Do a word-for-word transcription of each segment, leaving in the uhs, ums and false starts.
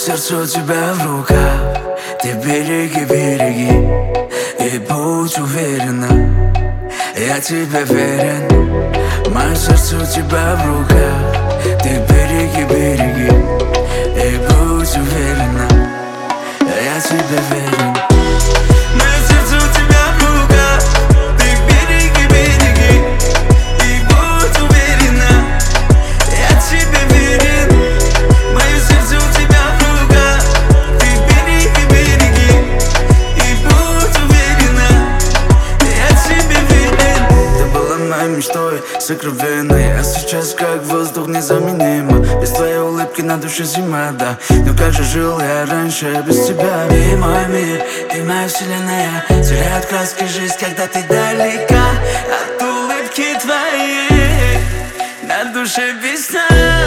сердце у тебя в руках. Ты береги, береги и будь уверена, я тебе верен. Мое сердце у тебя в руках. Ты береги, береги и будь уверена, я тебе верен. Мое сердце у тебя в руках. Ты береги, береги и будь уверена, я тебе верен. Мое сердце у тебя в руках. Ты береги, береги и будь уверена, я тебе верен. Ты была моей мечтой, сокровенной, а сейчас как воздух незаменимо. Без твоей улыбки на душе зима, да. Но как же жил я раньше без тебя? Ты мой мир, ты моя вселенная. Теряют краски жизнь, когда ты далека от улыбки твоей. На душе весна,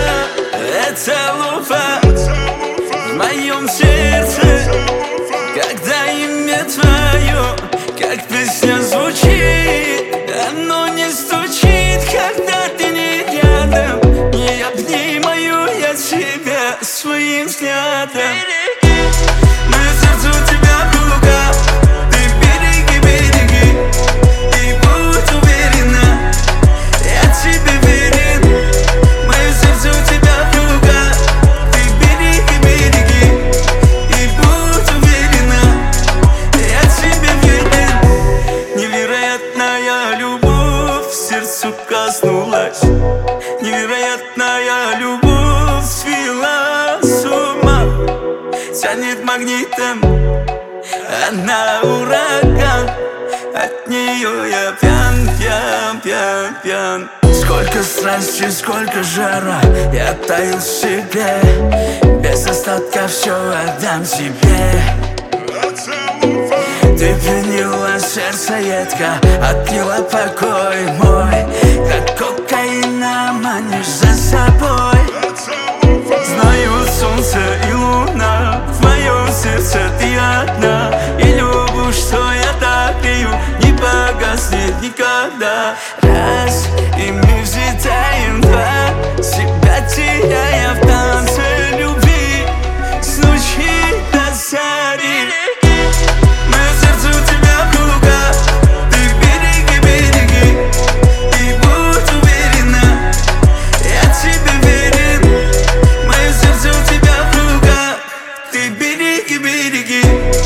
это луфа в моем сердце, когда имя твое, как песня звучит. Оно не стучит, когда ты не рядом. Не обнимаю я тебя своим взглядом. Мое сердце у тебя в руках. Ты береги, береги и будь уверена, я тебе верен. Мое сердце у тебя в руках. Ты береги, береги и будь уверена, я тебе верен. Невероятная любовь в сердцу коснулась. Невероятная любовь свела с ума. Тянет магнитом, она ураган. От нее я пьян, пьян, пьян, пьян. Сколько страсти, сколько жара, я таю в себе. Без остатка все отдам тебе. Ты пьянила сердце едко, отняла покой мой. Как кокаина манишь за собой. Знаю солнце и луна, в моем сердце ты одна. И любовь, что я так пью, не погаснет никогда. Раз, и мы взлетаем, два, себя теряя в танце любви, с ночи до зари. Мое сердце у тебя в руках. Ты береги, береги и будь уверена, я тебе верен. Мое сердце у тебя в руках. Ты береги, береги